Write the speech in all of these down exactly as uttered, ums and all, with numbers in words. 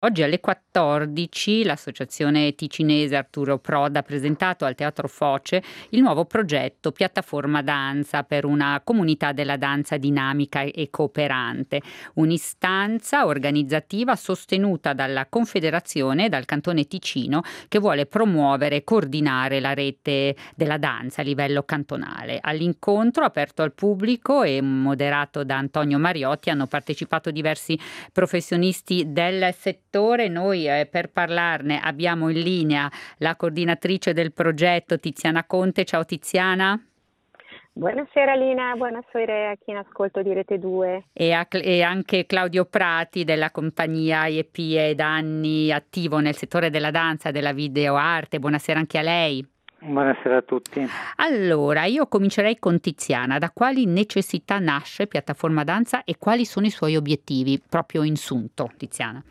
Oggi alle quattordici l'associazione ticinese Arturo Prod ha presentato al Teatro Foce il nuovo progetto Piattaforma Danza per una comunità della danza dinamica e cooperante, un'istanza organizzativa sostenuta dalla Confederazione e dal Cantone Ticino che vuole promuovere e coordinare la rete della danza a livello cantonale. All'incontro aperto al pubblico e moderato da Antonio Mariotti hanno partecipato diversi professionisti del settore. Noi eh, per parlarne abbiamo in linea la coordinatrice del progetto Tiziana Conte. Ciao Tiziana. Buonasera Lina, buonasera a chi in ascolto di Rete due. E, a, e anche Claudio Prati della compagnia I E P, è da anni attivo nel settore della danza e della videoarte. Buonasera anche a lei. Buonasera a tutti. Allora, io comincerei con Tiziana. Da quali necessità nasce Piattaforma Danza e quali sono i suoi obiettivi? Proprio in sunto, Tiziana.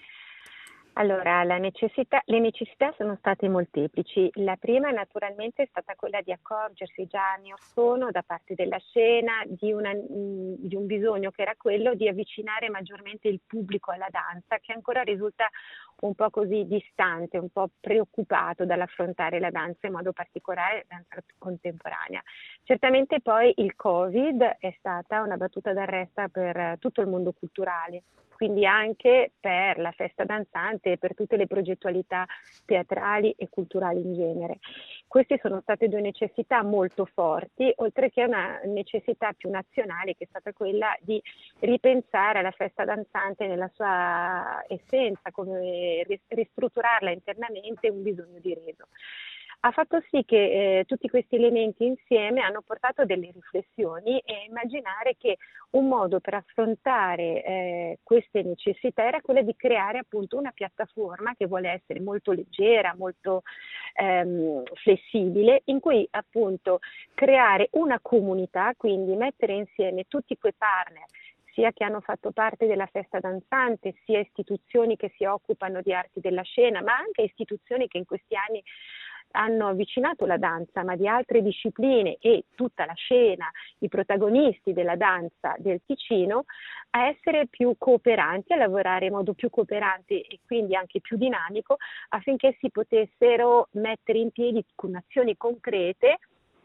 Allora, la necessità, le necessità sono state molteplici. La prima naturalmente è stata quella di accorgersi già anni or sono da parte della scena di, una, di un bisogno che era quello di avvicinare maggiormente il pubblico alla danza, che ancora risulta un po' così distante, un po' preoccupato dall'affrontare la danza, in modo particolare la danza contemporanea. Certamente poi il Covid è stata una battuta d'arresto per tutto il mondo culturale, quindi anche per la festa danzante e per tutte le progettualità teatrali e culturali in genere. Queste sono state due necessità molto forti, oltre che una necessità più nazionale, che è stata quella di ripensare alla festa danzante nella sua essenza, come ristrutturarla internamente, un bisogno di reso. Ha fatto sì che eh, tutti questi elementi insieme hanno portato delle riflessioni e immaginare che un modo per affrontare eh, queste necessità era quella di creare appunto una piattaforma che vuole essere molto leggera, molto ehm, flessibile, in cui appunto creare una comunità, quindi mettere insieme tutti quei partner sia che hanno fatto parte della festa danzante, sia istituzioni che si occupano di arti della scena, ma anche istituzioni che in questi anni hanno avvicinato la danza, ma di altre discipline, e tutta la scena, i protagonisti della danza del Ticino, a essere più cooperanti, a lavorare in modo più cooperante e quindi anche più dinamico, affinché si potessero mettere in piedi con azioni concrete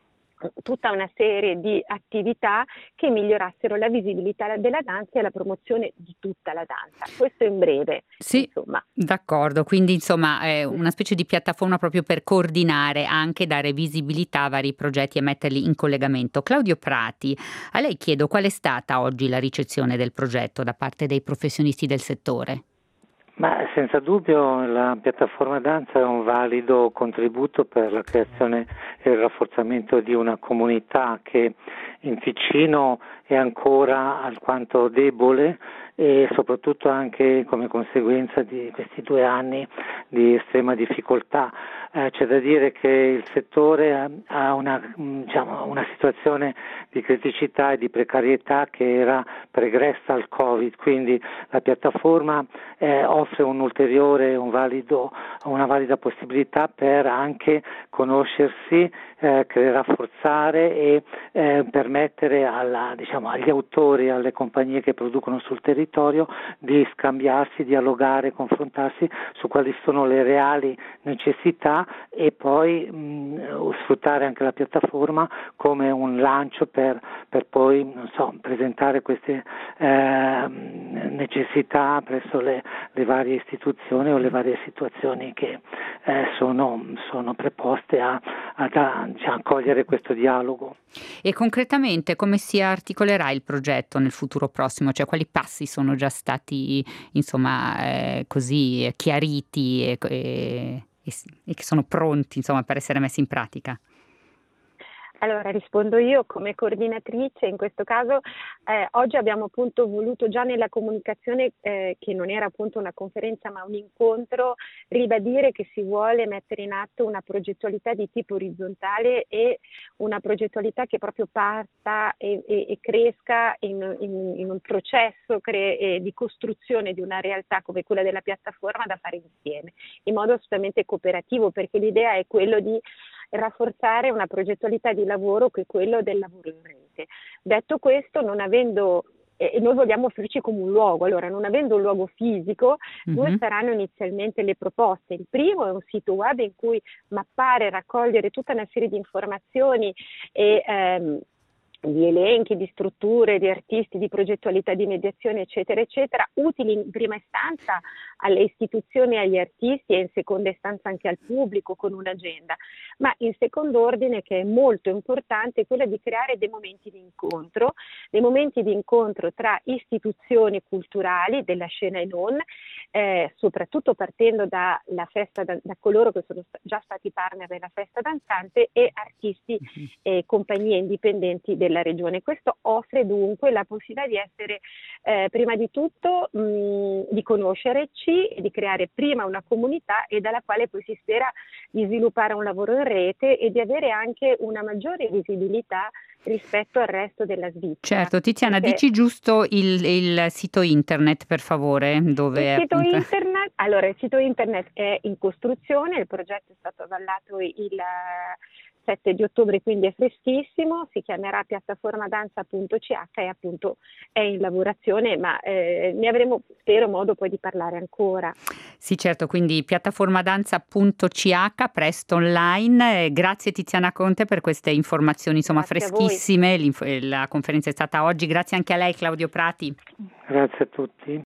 tutta una serie di attività che migliorassero la visibilità della danza e la promozione di tutta la danza. Questo in breve. Sì, insomma. D'accordo, quindi insomma è una specie di piattaforma proprio per coordinare, anche dare visibilità a vari progetti e metterli in collegamento. Claudio Prati, a lei chiedo qual è stata oggi la ricezione del progetto da parte dei professionisti del settore? Ma senza dubbio la piattaforma danza è un valido contributo per la creazione e il rafforzamento di una comunità che in Ticino è ancora alquanto debole e soprattutto anche come conseguenza di questi due anni di estrema difficoltà. Eh, c'è da dire che il settore ha una, diciamo, una situazione di criticità e di precarietà che era pregressa al Covid, quindi la piattaforma eh, offre un ulteriore, un valido, una valida possibilità per anche conoscersi, eh, rafforzare e eh, permettere alla, diciamo, agli autori, alle compagnie che producono sul territorio di scambiarsi, dialogare, confrontarsi su quali sono le reali necessità e poi mh, sfruttare anche la piattaforma come un lancio per, per poi non so, presentare queste eh, necessità presso le, le varie istituzioni o le varie situazioni che eh, sono, sono preposte a, a, a diciamo, accogliere questo dialogo. E concretamente come si articolerà il progetto nel futuro prossimo? Cioè quali passi sono già stati insomma eh, così chiariti e, e, e che sono pronti insomma per essere messi in pratica? Allora rispondo io come coordinatrice, in questo caso eh, oggi abbiamo appunto voluto già nella comunicazione eh, che non era appunto una conferenza ma un incontro, ribadire che si vuole mettere in atto una progettualità di tipo orizzontale e una progettualità che proprio parta e, e, e cresca in, in, in un processo cre- eh, di costruzione di una realtà come quella della piattaforma da fare insieme, in modo assolutamente cooperativo, perché l'idea è quello di rafforzare una progettualità di lavoro che è quello del lavoro in rete. Detto questo, non avendo e, e noi vogliamo offrirci come un luogo. Allora, non avendo un luogo fisico, Mhm. due saranno inizialmente le proposte. Il primo è un sito web in cui mappare, raccogliere tutta una serie di informazioni e ehm, di elenchi, di strutture, di artisti, di progettualità, di mediazione, eccetera, eccetera, utili in prima istanza alle istituzioni e agli artisti e in seconda istanza anche al pubblico con un'agenda, ma in secondo ordine, che è molto importante, è quella di creare dei momenti di incontro, dei momenti di incontro tra istituzioni culturali della scena e non, eh, soprattutto partendo dalla festa, da, da coloro che sono sta- già stati partner della festa danzante e artisti e compagnie indipendenti della regione. Questo offre dunque la possibilità di essere eh, prima di tutto mh, di conoscerci e di creare prima una comunità e dalla quale poi si spera di sviluppare un lavoro in rete e di avere anche una maggiore visibilità rispetto al resto della Svizzera. Certo, Tiziana, Perché dici giusto il, il sito internet, per favore, il dove sito appunto... internet, allora il sito internet è in costruzione, il progetto è stato avallato il eh, sette di ottobre, quindi è freschissimo, si chiamerà piattaformadanza punto c h e appunto è in lavorazione, ma eh, ne avremo, spero, modo poi di parlare ancora. Sì, certo, quindi piattaformadanza punto c h, presto online. Eh, Grazie Tiziana Conte per queste informazioni, insomma, Grazie a voi. freschissime. L'info- La conferenza è stata oggi. Grazie anche a lei, Claudio Prati. Grazie a tutti.